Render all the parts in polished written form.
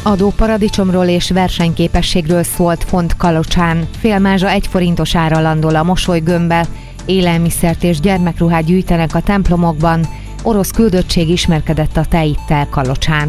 Adóparadicsomról és versenyképességről szólt font Kalocsán. Félmázsa 1 forintos ára landol a Mosolygömbbe, élelmiszert és gyermekruhát gyűjtenek a templomokban, orosz küldöttség ismerkedett a tejittel Kalocsán.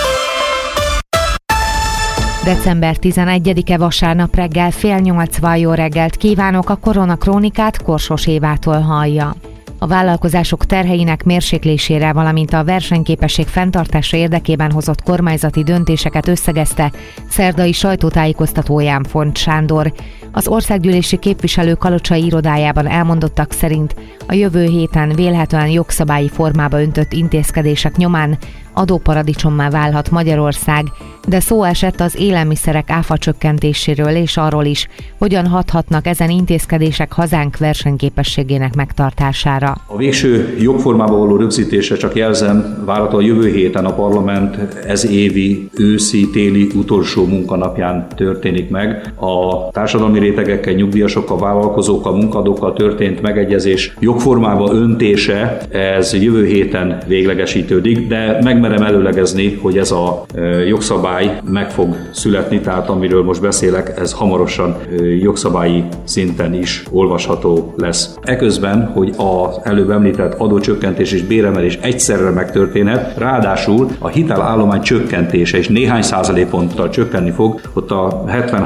December 11-e vasárnap reggel 7:30 jó reggelt kívánok, a Korona Krónikát Korsos Évától hallja. A vállalkozások terheinek mérséklésére, valamint a versenyképesség fenntartása érdekében hozott kormányzati döntéseket összegezte szerdai sajtótájékoztatóján Font Sándor. Az országgyűlési képviselő kalocsai irodájában elmondottak szerint a jövő héten vélhetően jogszabályi formába öntött intézkedések nyomán adóparadicsommá válhat Magyarország, de szó esett az élelmiszerek áfa csökkentéséről és arról is, hogyan hathatnak ezen intézkedések hazánk versenyképességének megtartására. A végső jogformába való rögzítése, csak jelzem, várhatóan jövő héten a parlament ez évi őszi-téli utolsó munkanapján történik meg. A társadalmi rétegekkel, nyugdíjasokkal, vállalkozókkal, munkadókkal történt megegyezés jogformába öntése, ez jövő héten véglegesítődik, de megmerem előlegezni, hogy ez a jogszabály meg fog születni, tehát amiről most beszélek, ez hamarosan jogszabályi szinten is olvasható lesz. Eközben, hogy az előbb említett adócsökkentés és béremelés egyszerre megtörténhet, ráadásul a hitelállomány csökkentése is néhány százalékponttal csökkenni fog, ott a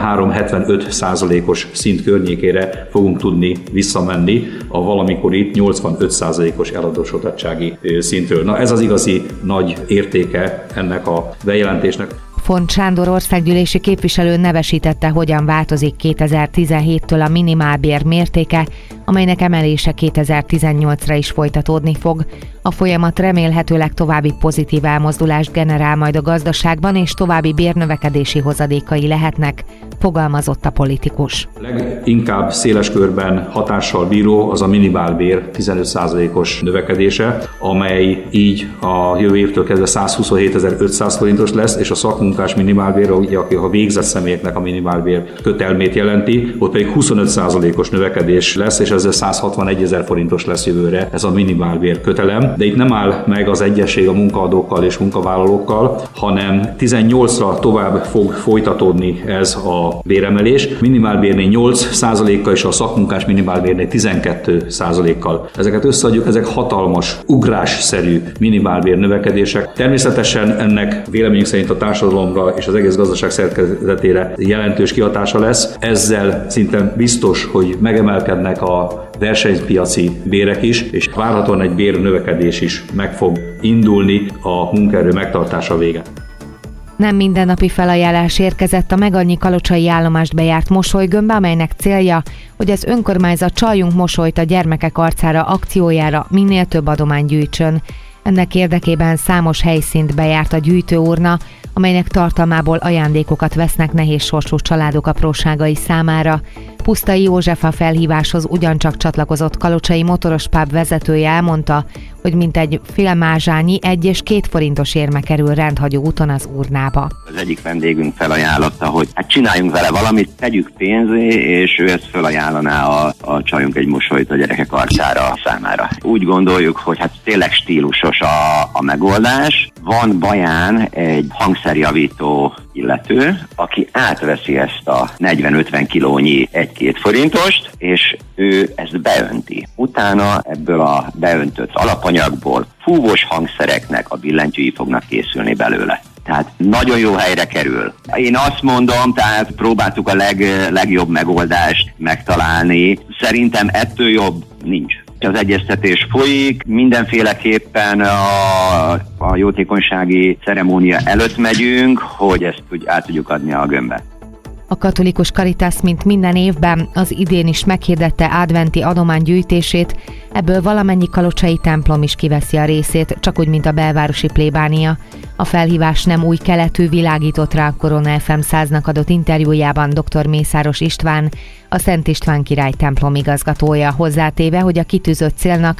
73-75%-os szint környékére fogunk tudni visszamenni a valamikori 85%-os eladósodottsági szintről. Na ez az igazi nagy értéke ennek a bejelentésnek. Font Sándor országgyűlési képviselő nevesítette, hogyan változik 2017-től a minimálbér mértéke, amelynek emelése 2018-ra is folytatódni fog. A folyamat remélhetőleg további pozitív elmozdulást generál majd a gazdaságban, és további bérnövekedési hozadékai lehetnek, fogalmazott a politikus. Leginkább széles körben hatással bíró az a minimálbér 15%-os növekedése, amely így a jövő évtől kezdve 127.500 forintos lesz, és a szakmunkás minimálbér, aki a végzett személyeknek a minimálbér kötelmét jelenti, ott pedig 25%-os növekedés lesz, és ezzel 161.000 forintos lesz jövőre ez a minimálbér kötelem. De itt nem áll meg az egyesség a munkaadókkal és munkavállalókkal, hanem 18-ra tovább fog folytatódni ez a béremelés. Minimálbérnél 8%-kal és a szakmunkás minimálbérnél 12%-kal. Ezeket összeadjuk, ezek hatalmas, ugrásszerű minimálbér növekedések. Természetesen ennek véleményünk szerint a társadalomra és az egész gazdaság szerkezetére jelentős kihatása lesz. Ezzel szinte biztos, hogy megemelkednek a versenypiaci bérek is, és várhatóan egy bérnövekedés is meg fog indulni a munkaerő megtartása vége. Nem mindennapi felajánlás érkezett a Megannyi kalocsai állomást bejárt Mosolygömbbe, amelynek célja, hogy az önkormányzat Csaljunk mosolyt a gyermekek arcára akciójára minél több adományt gyűjtsön. Ennek érdekében számos helyszínt bejárt a gyűjtőurna, amelynek tartalmából ajándékokat vesznek nehéz sorsú családok apróságai számára. Pusztai József a felhíváshoz ugyancsak csatlakozott kalocsai motoros pub vezetője elmondta, hogy mintegy fél mázsányi 1 és 2 forintos érme kerül rendhagyó úton az urnába. Az egyik vendégünk felajánlotta, hogy hát csináljunk vele valamit, tegyük pénzé, és ő ezt felajánlaná a Csaljunk egy mosolyt a gyerekek arcára számára. Úgy gondoljuk, hogy hát tényleg stílusos a megoldás. Van Baján egy hangszerjavító illető, aki átveszi ezt a 40-50 kilónyi 1-2 forintost, és ő ezt beönti. Utána ebből a beöntött alapanyagból fúvós hangszereknek a billentyűi fognak készülni belőle. Tehát nagyon jó helyre kerül. Én azt mondom, tehát próbáltuk a legjobb megoldást megtalálni. Szerintem ettől jobb nincs. Az egyeztetés folyik, mindenféleképpen a jótékonysági ceremónia előtt megyünk, hogy ezt át tudjuk adni a gömbbe. A Katolikus Caritas, mint minden évben, az idén is meghirdette adventi adománygyűjtését, ebből valamennyi kalocsai templom is kiveszi a részét, csak úgy, mint a belvárosi plébánia. A felhívás nem új keletű, világított rá a Korona FM 100-nak adott interjújában dr. Mészáros István, a Szent István király templom igazgatója, hozzátéve, hogy a kitűzött célnak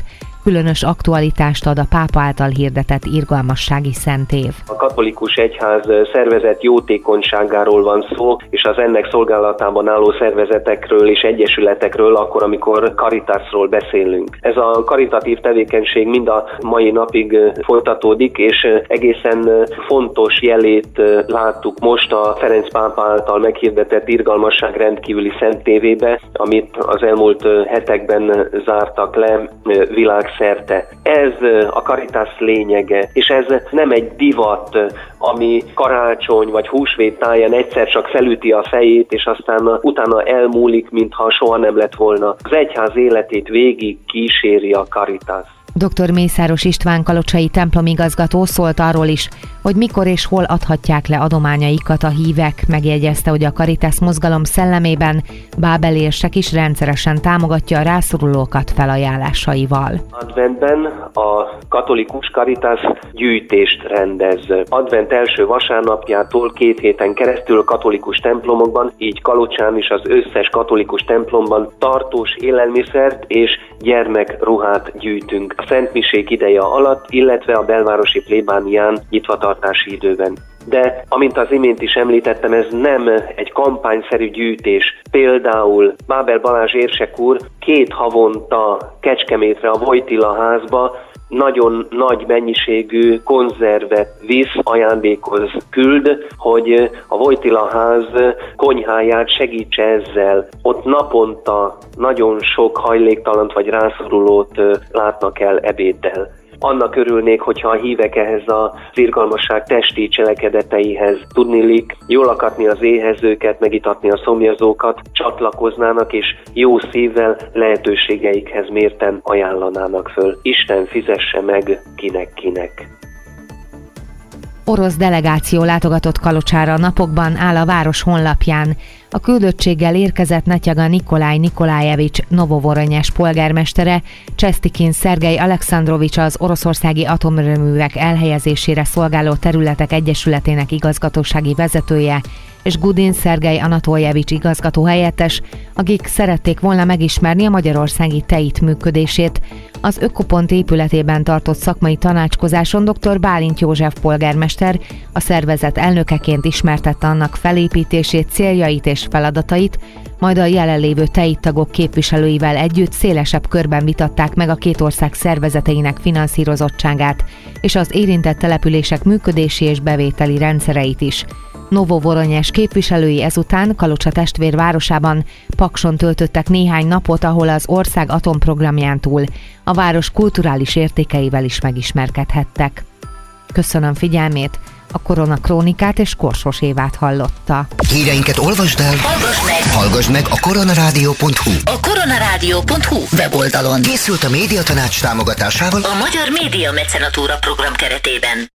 különös aktualitást ad a pápa által hirdetett irgalmassági szentév. A katolikus egyház szervezet jótékonyságáról van szó, és az ennek szolgálatában álló szervezetekről és egyesületekről akkor, amikor Caritasról beszélünk. Ez a karitatív tevékenység mind a mai napig folytatódik, és egészen fontos jelét láttuk most a Ferenc pápa által meghirdetett irgalmasság rendkívüli szentévébe, amit az elmúlt hetekben zártak le világszerte. Ez a Caritas lényege, és ez nem egy divat, ami karácsony vagy húsvét táján egyszer csak felüti a fejét, és aztán utána elmúlik, mintha soha nem lett volna. Az egyház életét végig kíséri a Caritas. Dr. Mészáros István kalocsai templomigazgató szólt arról is, hogy mikor és hol adhatják le adományaikat a hívek. Megjegyezte, hogy a Caritas mozgalom szellemében Bábel érsek is rendszeresen támogatja a rászorulókat felajánlásaival. Adventben a katolikus Caritas gyűjtést rendez. Advent első vasárnapjától 2 héten keresztül a katolikus templomokban, így Kalocsán is az összes katolikus templomban tartós élelmiszert és gyermekruhát gyűjtünk a szentmisék ideje alatt, illetve a belvárosi plébánián nyitvatartási időben. De, amint az imént is említettem, ez nem egy kampányszerű gyűjtés. Például Bábel Balázs érsek úr 2 havonta Kecskemétre a Wojtyla házba nagyon nagy mennyiségű konzervet visz, ajándékoz, küld, hogy a Wojtyla ház konyháját segítse ezzel. Ott naponta nagyon sok hajléktalant vagy rászorulót látnak el ebéddel. Annak örülnék, hogyha a hívek ehhez az irgalmasság testi cselekedeteihez tudniillik, jól lakatni az éhezőket, megitatni a szomjazókat, csatlakoznának és jó szívvel lehetőségeikhez mérten ajánlanának föl. Isten fizesse meg kinek-kinek. Orosz delegáció látogatott Kalocsára a napokban, áll a város honlapján. A küldöttséggel érkezett Netyaga Nikolaj Nikolajevics Novovoronyes polgármestere, Csesztikin Szergej Alekszandrovics az oroszországi atomerőművek elhelyezésére szolgáló területek egyesületének igazgatósági vezetője, és Gudin Szergej Anatoljevics igazgató helyettes, akik szerették volna megismerni a magyarországi TEIT működését. Az Ökopont épületében tartott szakmai tanácskozáson dr. Bálint József polgármester a szervezet elnökeként ismertette annak felépítését, céljait és feladatait, majd a jelenlévő TEIT tagok képviselőivel együtt szélesebb körben vitatták meg a 2 ország szervezeteinek finanszírozottságát és az érintett települések működési és bevételi rendszereit is. Novovoronyes képviselői ezután Kalocsa testvérvárosában, Pakson töltöttek néhány napot, ahol az ország atomprogramján túl a város kulturális értékeivel is megismerkedhettek. Köszönöm figyelmét, a Korona Krónikát és Korsos Évát hallotta. Híreinket olvasd el, hallgass meg a koronarádió.hu. A koronarádió.hu weboldalon Készült a Médiatanács támogatásával a Magyar Média Mecenatúra program keretében.